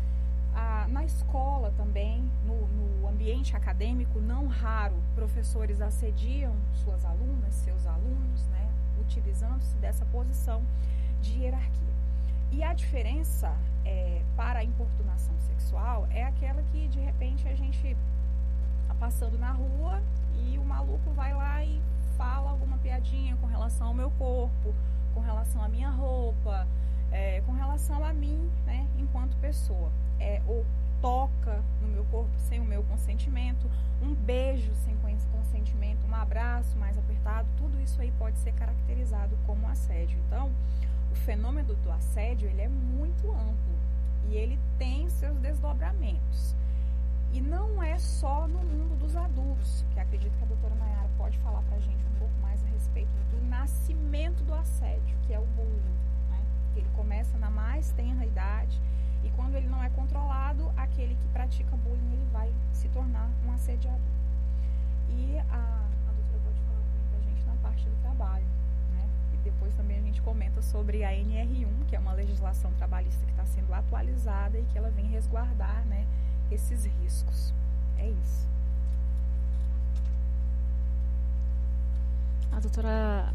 Ah, na escola também, no, no ambiente acadêmico, não raro, professores assediam suas alunas, seus alunos, né, utilizando-se dessa posição de hierarquia. E a diferença é, para a importunação sexual é aquela que, de repente, a gente está passando na rua e o maluco vai lá e fala alguma piadinha com relação ao meu corpo, com relação à minha roupa, é, com relação a mim, né, enquanto pessoa. É, ou toca no meu corpo sem o meu consentimento, um beijo sem consentimento, um abraço mais apertado, tudo isso aí pode ser caracterizado como assédio. Então, o fenômeno do assédio, ele é muito amplo e ele tem seus desdobramentos. E não é só no mundo dos adultos, que acredito que a doutora Nayara pode falar pra gente um pouco mais a respeito do nascimento do assédio, que é o bullying, né? Ele começa na mais tenra idade e quando ele não é controlado, aquele que pratica bullying, ele vai se tornar um assediador. E a, a doutora pode falar pra gente na parte do trabalho, né? E depois também trata sobre a N R um, que é uma legislação trabalhista que está sendo atualizada e que ela vem resguardar, né, esses riscos. É isso. A doutora...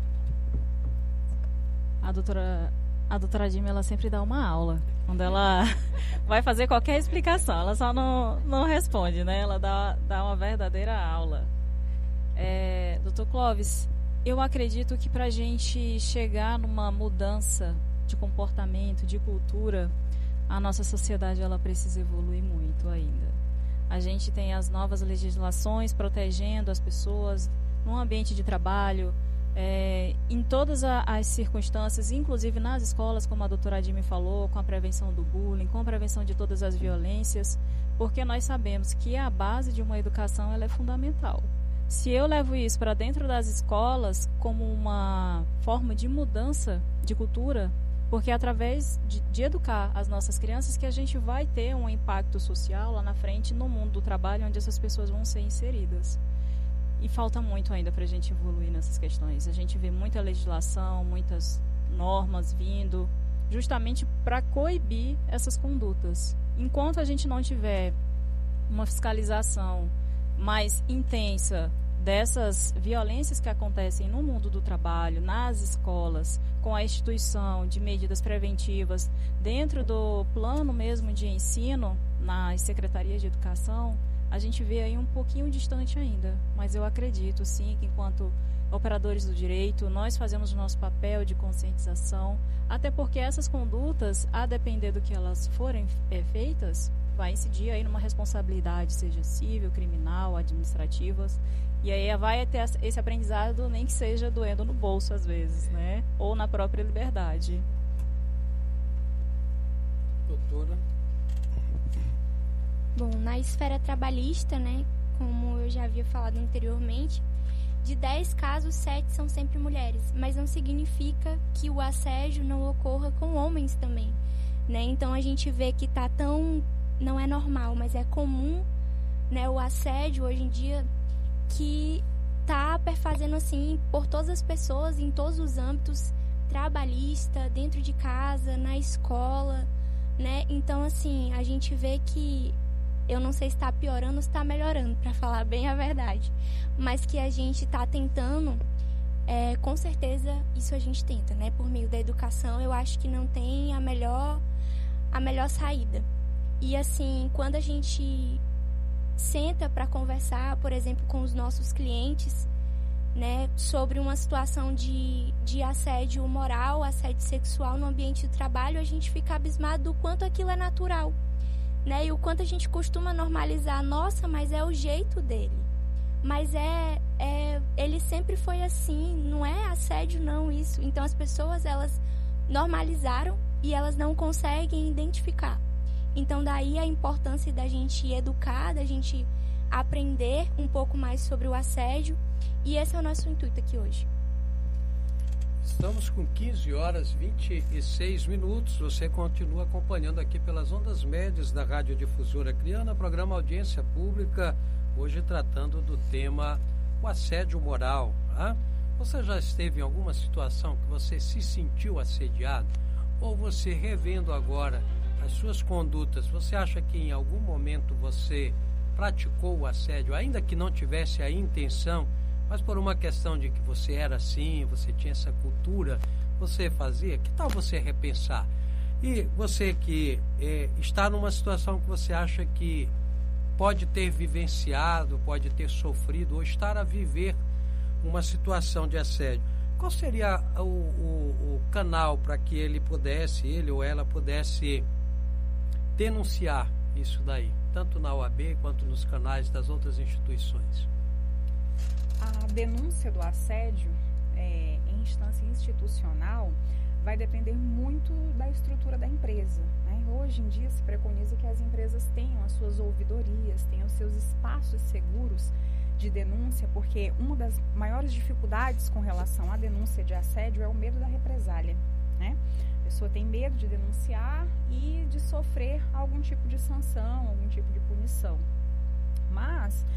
A doutora... A doutora Dima, ela sempre dá uma aula. Quando ela vai fazer qualquer explicação, ela só não, não responde, né? Ela dá, dá uma verdadeira aula. É, doutor Clóvis, eu acredito que para a gente chegar numa mudança de comportamento, de cultura, a nossa sociedade ela precisa evoluir muito ainda. A gente tem as novas legislações protegendo as pessoas no ambiente de trabalho, É, em todas a, as circunstâncias, inclusive nas escolas, como a doutora Adime falou, com a prevenção do bullying, com a prevenção de todas as violências, porque nós sabemos que a base de uma educação ela é fundamental. Se eu levo isso para dentro das escolas como uma forma de mudança de cultura, porque é através de, de educar as nossas crianças que a gente vai ter um impacto social lá na frente no mundo do trabalho, onde essas pessoas vão ser inseridas. E falta muito ainda para a gente evoluir nessas questões. A gente vê muita legislação, muitas normas vindo, justamente para coibir essas condutas. Enquanto a gente não tiver uma fiscalização mais intensa dessas violências que acontecem no mundo do trabalho, nas escolas, com a instituição de medidas preventivas, dentro do plano mesmo de ensino, nas secretarias de educação, a gente vê aí um pouquinho distante ainda, mas eu acredito sim que enquanto operadores do direito, nós fazemos o nosso papel de conscientização, até porque essas condutas, a depender do que elas forem é, feitas, vai incidir aí numa responsabilidade, seja civil, criminal, administrativas, e aí vai ter esse aprendizado, nem que seja doendo no bolso às vezes, né? Ou na própria liberdade. Doutora? Bom, na esfera trabalhista, né, como eu já havia falado anteriormente, de dez casos, sete são sempre mulheres, mas não significa que o assédio não ocorra com homens também, né? Então a gente vê que tá tão, não é normal, mas é comum, né, o assédio hoje em dia que tá perfazendo assim por todas as pessoas em todos os âmbitos, trabalhista, dentro de casa, na escola, né? Então assim, a gente vê que eu não sei se está piorando ou se está melhorando, para falar bem a verdade. Mas que a gente está tentando, é, com certeza isso a gente tenta, né? Por meio da educação, eu acho que não tem a melhor, a melhor saída. E assim, quando a gente senta para conversar, por exemplo, com os nossos clientes, né, sobre uma situação de, de assédio moral, assédio sexual no ambiente de trabalho, a gente fica abismado do quanto aquilo é natural. Né, e o quanto a gente costuma normalizar, nossa, mas é o jeito dele. Mas é, é, ele sempre foi assim, não é assédio não isso. Então as pessoas, elas normalizaram e elas não conseguem identificar. Então daí a importância da gente educar, da gente aprender um pouco mais sobre o assédio. E esse é o nosso intuito aqui hoje. Estamos com quinze horas e vinte e seis minutos. Você continua acompanhando aqui pelas ondas médias da Rádio Difusora Acreana, programa Audiência Pública, hoje tratando do tema o assédio moral. Tá? Você já esteve em alguma situação que você se sentiu assediado? Ou você, revendo agora as suas condutas, você acha que em algum momento você praticou o assédio, ainda que não tivesse a intenção, mas por uma questão de que você era assim, você tinha essa cultura, você fazia? Que tal você repensar? E você que é, está numa situação que você acha que pode ter vivenciado, pode ter sofrido ou estar a viver uma situação de assédio, qual seria o, o, o canal para que ele pudesse, ele ou ela pudesse denunciar isso daí, tanto na O A B quanto nos canais das outras instituições? A denúncia do assédio é, em instância institucional vai depender muito da estrutura da empresa, né? Hoje em dia se preconiza que as empresas tenham as suas ouvidorias, tenham seus espaços seguros de denúncia, porque uma das maiores dificuldades com relação à denúncia de assédio é o medo da represália, né? A pessoa tem medo de denunciar e de sofrer algum tipo de sanção, algum tipo de punição. Mas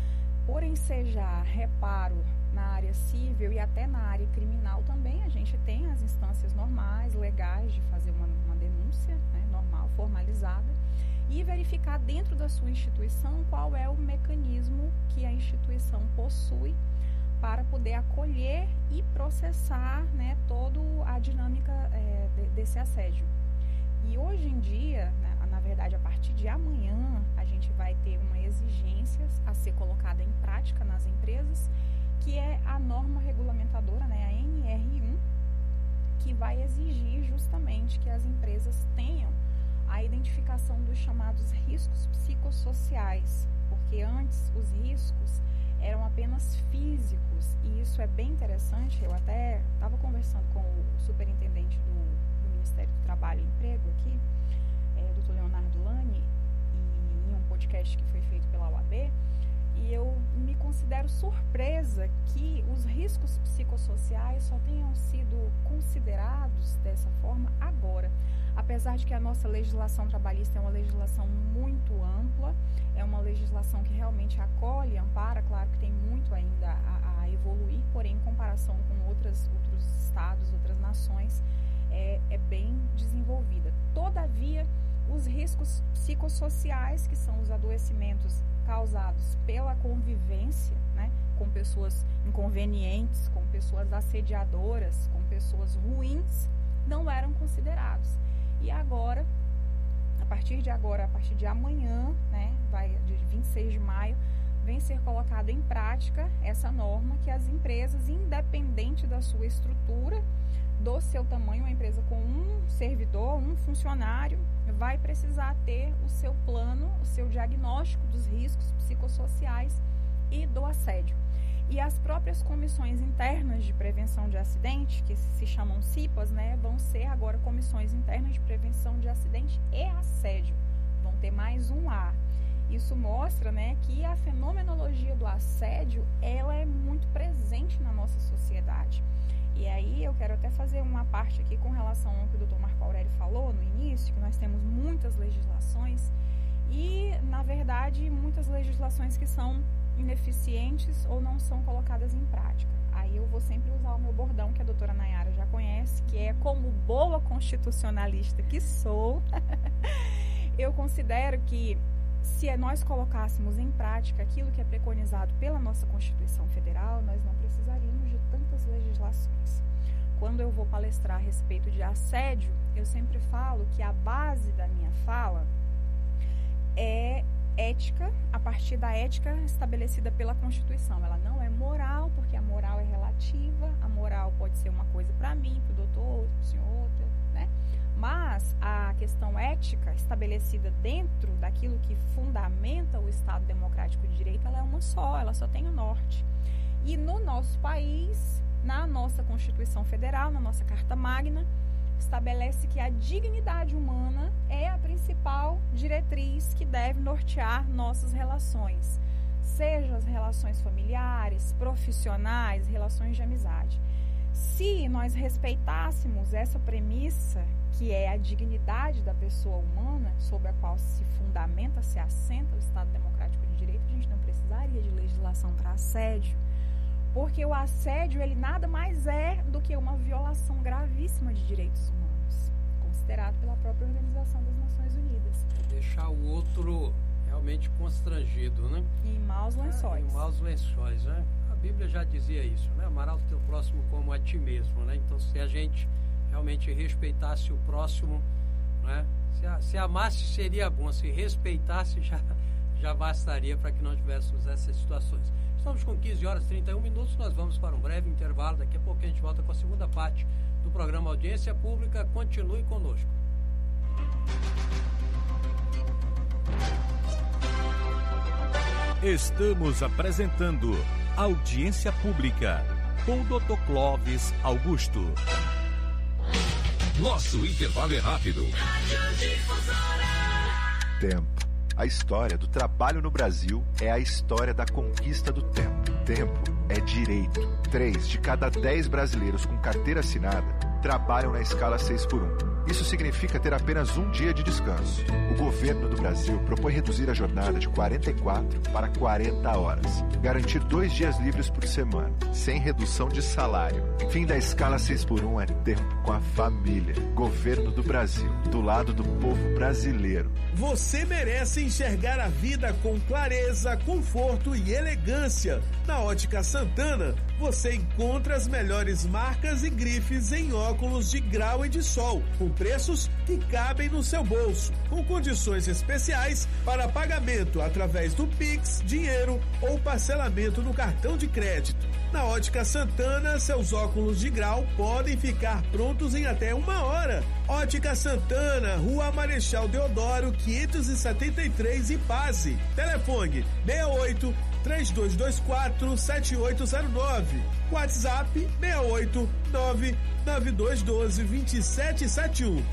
por ensejar reparo na área civil e até na área criminal também, a gente tem as instâncias normais, legais de fazer uma, uma denúncia, né, normal, formalizada, e verificar dentro da sua instituição qual é o mecanismo que a instituição possui para poder acolher e processar, né, toda a dinâmica é, de, desse assédio. E hoje em dia, né, na verdade, a partir de amanhã, a gente vai ter uma exigência a ser colocada em prática nas empresas, que é a norma regulamentadora, né, a N R um, que vai exigir justamente que as empresas tenham a identificação dos chamados riscos psicossociais, porque antes os riscos eram apenas físicos, e isso é bem interessante. Eu até estava conversando com o superintendente do, do Ministério do Trabalho e Emprego aqui, é, doutor Leonardo Lani, e, em um podcast que foi feito pela U A B, e eu me considero surpresa que os riscos psicossociais só tenham sido considerados dessa forma agora. Apesar de que a nossa legislação trabalhista é uma legislação muito ampla, é uma legislação que realmente acolhe, ampara, claro que tem muito ainda a, a evoluir, porém, em comparação com outras, outros estados, outras nações, é, é bem desenvolvida. Todavia, os riscos psicossociais, que são os adoecimentos causados pela convivência, né, com pessoas inconvenientes, com pessoas assediadoras, com pessoas ruins, não eram considerados. E agora, a partir de agora, a partir de amanhã, né, vai, de vinte e seis de maio, vem ser colocado em prática essa norma que as empresas, independente da sua estrutura, do seu tamanho, uma empresa com um servidor, um funcionário, vai precisar ter o seu plano, o seu diagnóstico dos riscos psicossociais e do assédio. E as próprias comissões internas de prevenção de acidente, que se chamam C I P As, né, vão ser agora comissões internas de prevenção de acidente e assédio. Vão ter mais um A. Isso mostra, né, que a fenomenologia do assédio, ela é muito presente na nossa sociedade. E aí eu quero até fazer uma parte aqui com relação ao que o doutor Marco Aurélio falou no início, que nós temos muitas legislações e, na verdade, muitas legislações que são ineficientes ou não são colocadas em prática. Aí eu vou sempre usar o meu bordão, que a doutora Nayara já conhece, que é: como boa constitucionalista que sou, eu considero que se nós colocássemos em prática aquilo que é preconizado pela nossa Constituição Federal, nós não precisaríamos de tantas legislações. Quando eu vou palestrar a respeito de assédio, eu sempre falo que a base da minha fala é ética, a partir da ética estabelecida pela Constituição. Ela não é moral, porque a moral é relativa, a moral pode ser uma coisa para mim, para o doutor, para o senhor, outra, né? Mas a questão ética estabelecida dentro daquilo que fundamenta o Estado Democrático de Direito, ela é uma só, ela só tem o norte. E no nosso país, na nossa Constituição Federal, na nossa Carta Magna, estabelece que a dignidade humana é a principal diretriz que deve nortear nossas relações, seja as relações familiares, profissionais, relações de amizade. Se nós respeitássemos essa premissa, que é a dignidade da pessoa humana, sobre a qual se fundamenta, se assenta o Estado Democrático de Direito, a gente não precisaria de legislação para assédio, porque o assédio, ele nada mais é do que uma violação gravíssima de direitos humanos, considerado pela própria Organização das Nações Unidas. Deixar o outro realmente constrangido, né? Em maus lençóis. É, em maus lençóis, né? A Bíblia já dizia isso, né? Amarás o teu próximo como a ti mesmo, né? Então, se a gente realmente respeitasse o próximo, né? Se, a, se amasse seria bom, se respeitasse já, já bastaria para que não tivéssemos essas situações. Estamos com quinze horas e trinta e um minutos, nós vamos para um breve intervalo, daqui a pouco a gente volta com a segunda parte do programa Audiência Pública. Continue conosco. Estamos apresentando Audiência Pública com o doutor Clóvis Augusto. Nosso intervalo é rápido. Tempo. A história do trabalho no Brasil é a história da conquista do tempo. Tempo é direito. Três de cada dez brasileiros com carteira assinada trabalham na escala seis por um. Isso significa ter apenas um dia de descanso. O governo do Brasil propõe reduzir a jornada de quarenta e quatro para quarenta horas. Garantir dois dias livres por semana, sem redução de salário. Fim da escala seis por um é tempo com a família. Governo do Brasil, do lado do povo brasileiro. Você merece enxergar a vida com clareza, conforto e elegância. Na Ótica Santana, você encontra as melhores marcas e grifes em óculos de grau e de sol, com preços que cabem no seu bolso, com condições especiais para pagamento através do Pix, dinheiro ou parcelamento no cartão de crédito. Na Ótica Santana, seus óculos de grau podem ficar prontos em até uma hora. Ótica Santana, Rua Marechal Deodoro, quinhentos e setenta e três, Ipase. Telefone seis oito, três dois dois quatro, sete oito zero nove. WhatsApp seis oito, nove nove dois um dois, dois sete sete um.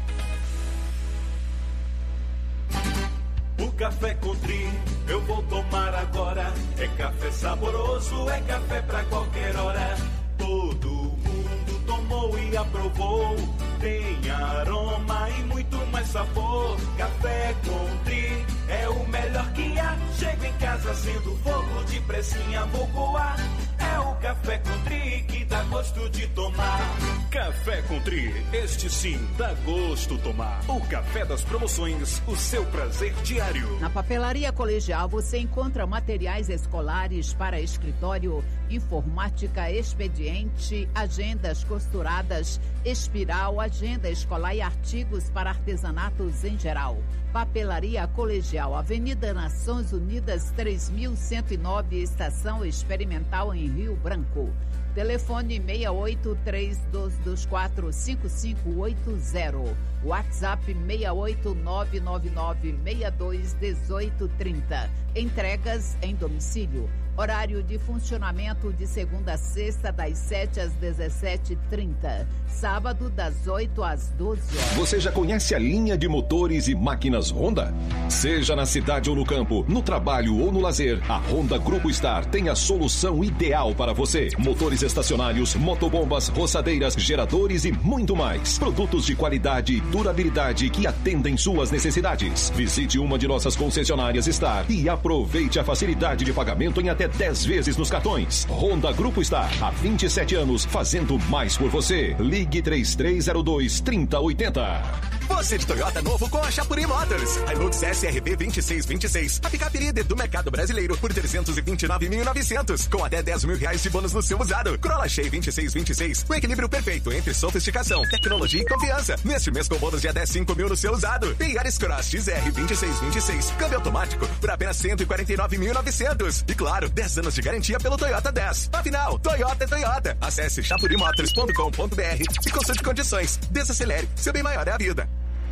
O café Country eu vou tomar agora. É café saboroso, é café pra qualquer hora. Todo mundo tomou e aprovou. Tem aroma e muito mais sabor. Café Country é o melhor que há. Chego em casa sendo fogo de pressinha, vou coar. É o Café Country que dá gosto de tomar. Café Country, este sim dá gosto tomar. O café das promoções, o seu prazer diário. Na Papelaria Colegial você encontra materiais escolares para escritório, informática, expediente, agendas costuradas, espiral, agenda escolar e artigos para artesanatos em geral. Papelaria Colegial, Avenida Nações Unidas três mil cento e nove, Estação Experimental em Rio Branco. Telefone seis oito, três dois dois quatro, cinco cinco oito zero. WhatsApp seis oito, nove nove nove, seis dois um oito três zero. Entregas em domicílio. Horário de funcionamento de segunda a sexta, das sete às dezessete e trinta. Sábado, das oito às doze horas. Você já conhece a linha de motores e máquinas Honda? Seja na cidade ou no campo, no trabalho ou no lazer, a Honda Grupo Star tem a solução ideal para você. Motores estacionários, motobombas, roçadeiras, geradores e muito mais. Produtos de qualidade e durabilidade que atendem suas necessidades. Visite uma de nossas concessionárias Star e aproveite a facilidade de pagamento em até dez vezes nos cartões. Honda Grupo Star, há vinte e sete anos, fazendo mais por você. Ligue três três zero dois, três zero oito zero. Você de Toyota novo com a Chapuri Motors. Hilux S R V vinte e seis vinte e seis. A picape líder do mercado brasileiro por trezentos e vinte e nove mil e novecentos. Com até dez mil reais de bônus no seu usado. Corolla Shea vinte e seis vinte e seis. O equilíbrio perfeito entre sofisticação, tecnologia e confiança. Neste mês com bônus de até cinco mil no seu usado. Tem Yaris Cross X R vinte e seis vinte e seis. Câmbio automático por apenas cento e quarenta e nove mil e novecentos. E claro, dez anos de garantia pelo Toyota dez. Afinal, Toyota é Toyota. Acesse chapuri motors ponto com ponto b r e consulte condições. Desacelere. Seu bem maior é a vida.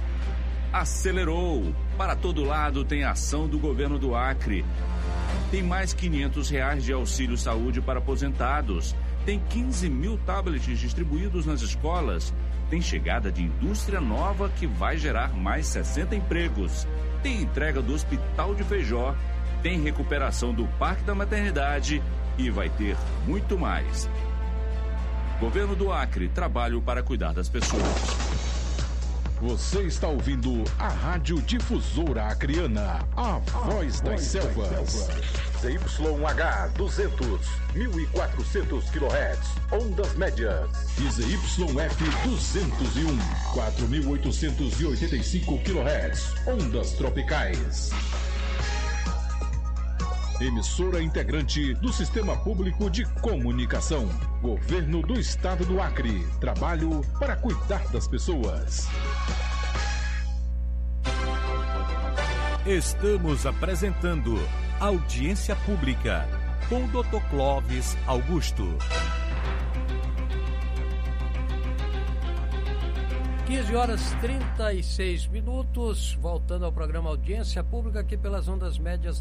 Acelerou. Para todo lado tem ação do governo do Acre. Tem mais quinhentos reais de auxílio saúde para aposentados. Tem quinze mil tablets distribuídos nas escolas. Tem chegada de indústria nova que vai gerar mais sessenta empregos. Tem entrega do Hospital de Feijó. Tem recuperação do Parque da Maternidade e vai ter muito mais. Governo do Acre, trabalho para cuidar das pessoas. Você está ouvindo a Rádio Difusora Acreana, a voz das selvas. Z Y H duzentos, mil e quatrocentos quilohertz, ondas médias. E Z Y F duzentos e um, quatro mil oitocentos e oitenta e cinco quilohertz, ondas tropicais. Emissora integrante do Sistema Público de Comunicação. Governo do Estado do Acre. Trabalho para cuidar das pessoas. Estamos apresentando Audiência Pública com o doutor Clóvis Augusto. quinze horas e trinta e seis minutos, voltando ao programa Audiência Pública aqui pelas ondas médias